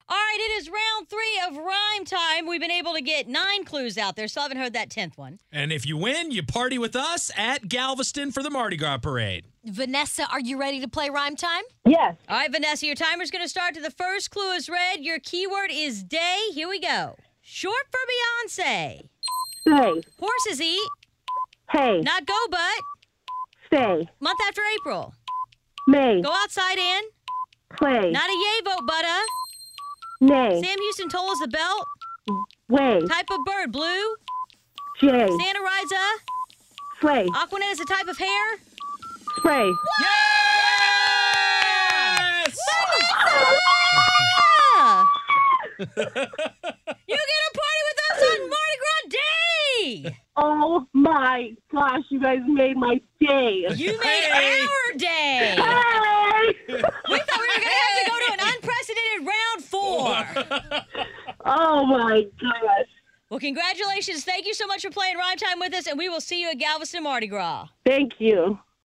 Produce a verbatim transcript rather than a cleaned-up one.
All right, it is round three of Rhyme Time. We've been able to get nine clues out there, so I haven't heard that tenth one. And if you win, you party with us at Galveston for the Mardi Gras Parade. Vanessa, are you ready to play Rhyme Time? Yes. All right, Vanessa, your timer's going to start to the first clue is read. Your keyword is day. Here we go. Short for Beyonce. Stay. Horses eat. Hey. Not go, but. Stay. Month after April. May. Go outside and. Play. Not a yay vote, but a. Nay. Sam Houston told us the belt. Way. Type of bird, blue. J. Santa rides a. Slay. Aquanet is a type of hair. Spray. Yes! Ah! You get a party with us on Mardi Gras Day! Oh my gosh, you guys made my day. You made Hey! our day! Hey! We thought we were going to have to go to an unprecedented round four. Oh my gosh. Well, congratulations. Thank you so much for playing Rhyme Time with us, and we will see you at Galveston Mardi Gras. Thank you.